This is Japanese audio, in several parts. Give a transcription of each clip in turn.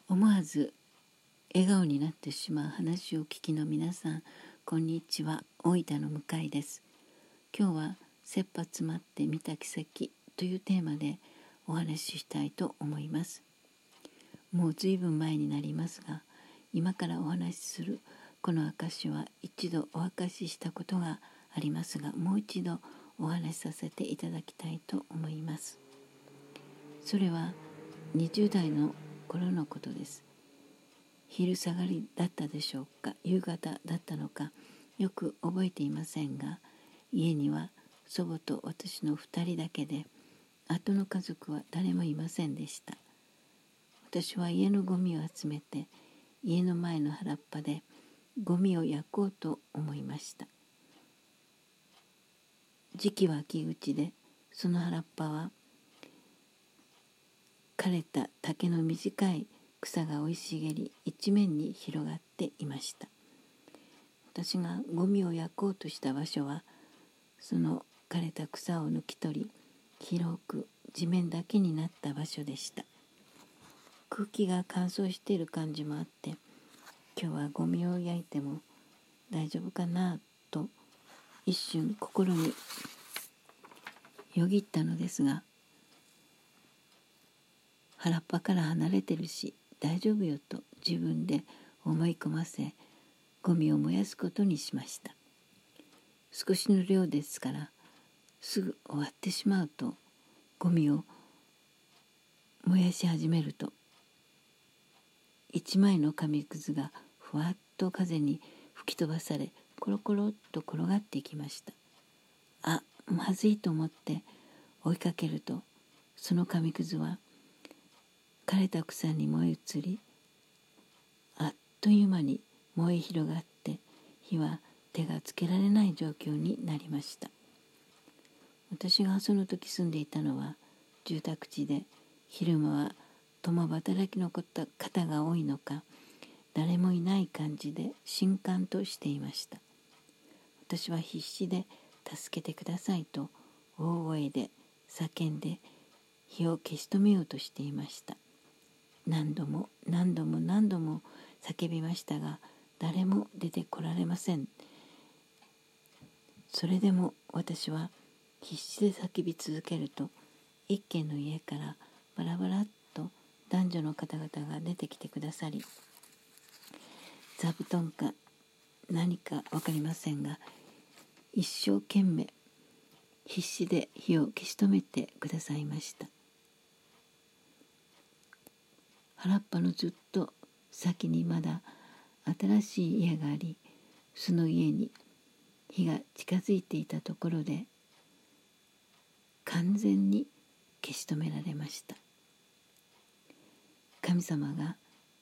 思わず笑顔になってしまう話を聞きの皆さん、こんにちは。大分の向井です。今日は切羽詰まって見た奇跡というテーマでお話ししたいと思います。もうずいぶん前になりますが、今からお話しするこの証は一度お明かししたことがありますが、もう一度お話しさせていただきたいと思います。それは20代の頃のことです。昼下がりだったでしょうか、夕方だったのかよく覚えていませんが、家には祖母と私の2人だけで、後の家族は誰もいませんでした。私は家のゴミを集めて、家の前の原っぱでゴミを焼こうと思いました。時期は秋口で、その原っぱは枯れた竹の短い草が生い茂り、一面に広がっていました。私がゴミを焼こうとした場所は、その枯れた草を抜き取り、広く地面だけになった場所でした。空気が乾燥している感じもあって、今日はゴミを焼いても大丈夫かなと一瞬心によぎったのですが、原っぱから離れてるし大丈夫よと自分で思い込ませ、ゴミを燃やすことにしました。少しの量ですからすぐ終わってしまうと、ゴミを燃やし始めると、一枚の紙くずがふわっと風に吹き飛ばされ、コロコロっと転がっていきました。まずいと思って追いかけると、その紙くずは枯れた草に燃え移り、あっという間に燃え広がって、火は手がつけられない状況になりました。私がその時住んでいたのは住宅地で、昼間は共働きの方が多いのか、誰もいない感じで静観としていました。私は必死で助けてくださいと大声で叫んで火を消し止めようとしていました。何度も叫びましたが、誰も出てこられません。それでも私は必死で叫び続けると、一軒の家からバラバラっと男女の方々が出てきてくださり、座布団か何か分かりませんが、一生懸命必死で火を消し止めてくださいました。原っぱのずっと先にまだ新しい家があり、その家に火が近づいていたところで完全に消し止められました。神様が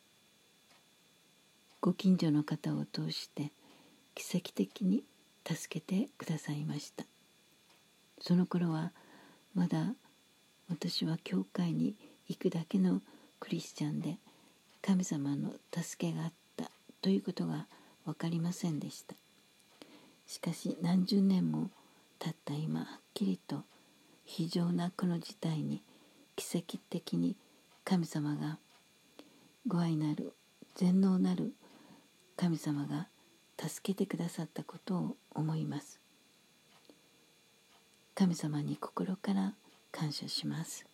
ご近所の方を通して奇跡的に助けてくださいました。その頃はまだ私は教会に行くだけのクリスチャンで、神様の助けがあったということが分かりませんでした。しかし何十年も経った今、はっきりと非常なこの事態に奇跡的に神様が、ご愛なる全能なる神様が助けてくださったことを思います。神様に心から感謝します。